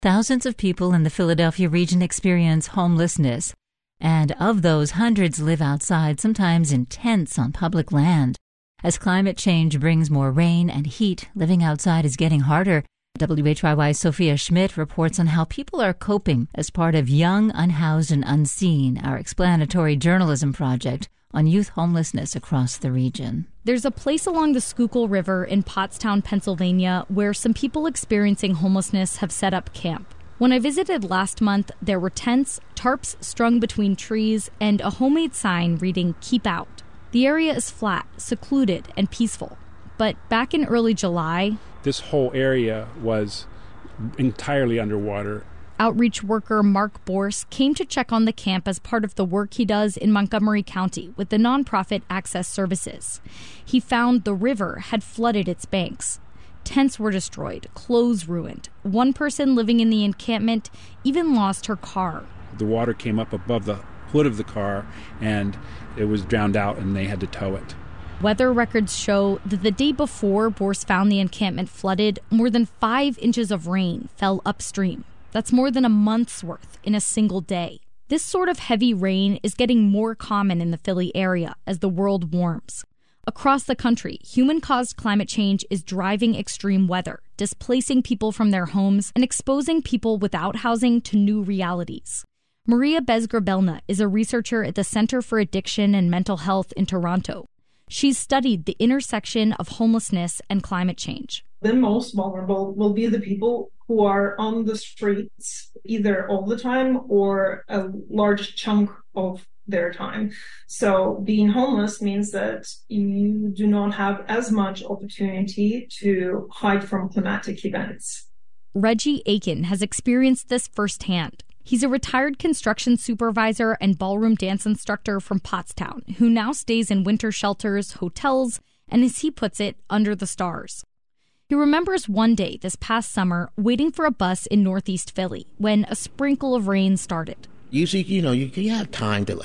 Thousands of people in the Philadelphia region experience homelessness, and of those, hundreds live outside, sometimes in tents on public land. As climate change brings more rain and heat, living outside is getting harder. WHYY's Sophia Schmidt reports on how people are coping as part of Young, Unhoused, and Unseen, our explanatory journalism project on youth homelessness across the region. There's a place along the Schuylkill River in Pottstown, Pennsylvania, where some people experiencing homelessness have set up camp. When I visited last month, there were tents, tarps strung between trees, and a homemade sign reading, "Keep Out." The area is flat, secluded, and peaceful. But back in early July, this whole area was entirely underwater. Outreach worker Mark Borse came to check on the camp as part of the work he does in Montgomery County with the nonprofit Access Services. He found the river had flooded its banks. Tents were destroyed, clothes ruined. One person living in the encampment even lost her car. The water came up above the hood of the car, and it was drowned out, and they had to tow it. Weather records show that the day before Borse found the encampment flooded, more than 5 inches of rain fell upstream. That's more than a month's worth in a single day. This sort of heavy rain is getting more common in the Philly area as the world warms. Across the country, human-caused climate change is driving extreme weather, displacing people from their homes and exposing people without housing to new realities. Maria Bezgrabelna is a researcher at the Center for Addiction and Mental Health in Toronto. She's studied the intersection of homelessness and climate change. The most vulnerable will be the people who are on the streets either all the time or a large chunk of their time. So being homeless means that you do not have as much opportunity to hide from climatic events. Reggie Aiken has experienced this firsthand. He's a retired construction supervisor and ballroom dance instructor from Pottstown who now stays in winter shelters, hotels, and as he puts it, under the stars. He remembers one day this past summer waiting for a bus in Northeast Philly when a sprinkle of rain started. Usually, you have time to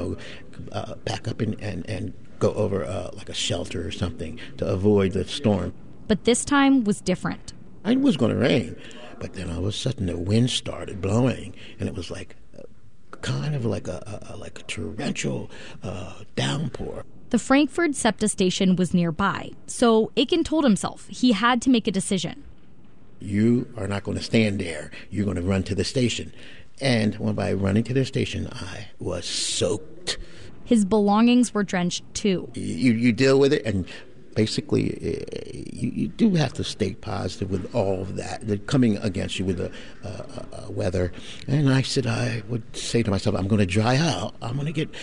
back up and go over like a shelter or something to avoid the storm. But this time was different. It was going to rain, but then all of a sudden the wind started blowing, and it was like kind of like a torrential downpour. The Frankford SEPTA station was nearby, so Aiken told himself he had to make a decision. You are not going to stand there. You're going to run to the station. And by running to the station, I was soaked. His belongings were drenched, too. You deal with it, and basically, you do have to stay positive with all of that. They're coming against you with the weather. And I would say to myself, I'm going to dry out. I'm going to get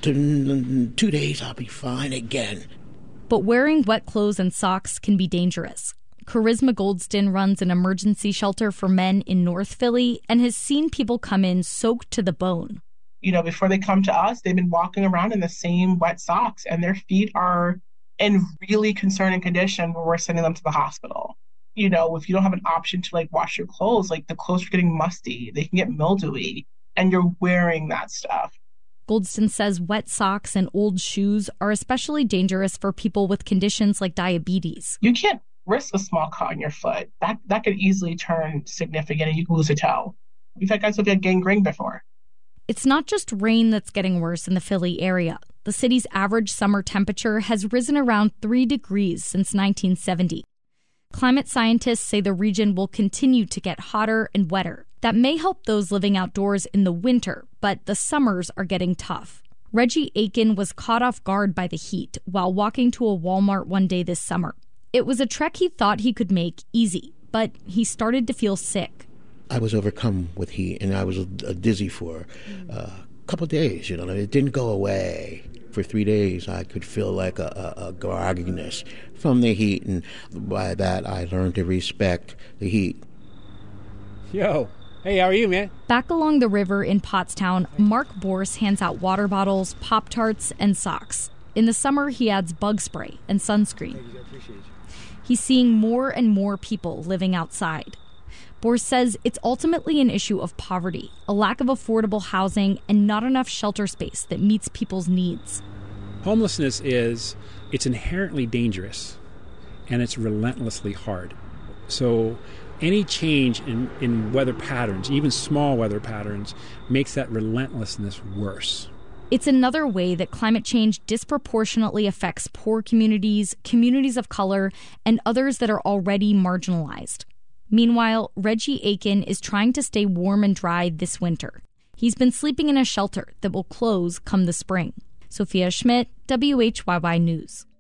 to 2 days, I'll be fine again. But wearing wet clothes and socks can be dangerous. Charisma Goldston runs an emergency shelter for men in North Philly and has seen people come in soaked to the bone. Before they come to us, they've been walking around in the same wet socks, and their feet are in really concerning condition where we're sending them to the hospital. If you don't have an option to wash your clothes, the clothes are getting musty, they can get mildewy, and you're wearing that stuff. Goldston says wet socks and old shoes are especially dangerous for people with conditions like diabetes. You can't risk a small cut on your foot. That could easily turn significant and you can lose a toe. We've had guys who've had gangrene before. It's not just rain that's getting worse in the Philly area. The city's average summer temperature has risen around 3 degrees since 1970. Climate scientists say the region will continue to get hotter and wetter. That may help those living outdoors in the winter, but the summers are getting tough. Reggie Aiken was caught off guard by the heat while walking to a Walmart one day this summer. It was a trek he thought he could make easy, but he started to feel sick. I was overcome with heat, and I was dizzy for a couple of days. It didn't go away. For 3 days, I could feel like a grogginess from the heat, and by that, I learned to respect the heat. Yo, hey, how are you, man? Back along the river in Pottstown, Mark Borse hands out water bottles, Pop-Tarts, and socks. In the summer, he adds bug spray and sunscreen. Thank you, I appreciate you. He's seeing more and more people living outside. Borse says it's ultimately an issue of poverty, a lack of affordable housing, and not enough shelter space that meets people's needs. Homelessness it's inherently dangerous, and it's relentlessly hard. So any change in weather patterns, even small weather patterns, makes that relentlessness worse. It's another way that climate change disproportionately affects poor communities, communities of color, and others that are already marginalized. Meanwhile, Reggie Aiken is trying to stay warm and dry this winter. He's been sleeping in a shelter that will close come the spring. Sophia Schmidt, WHYY News.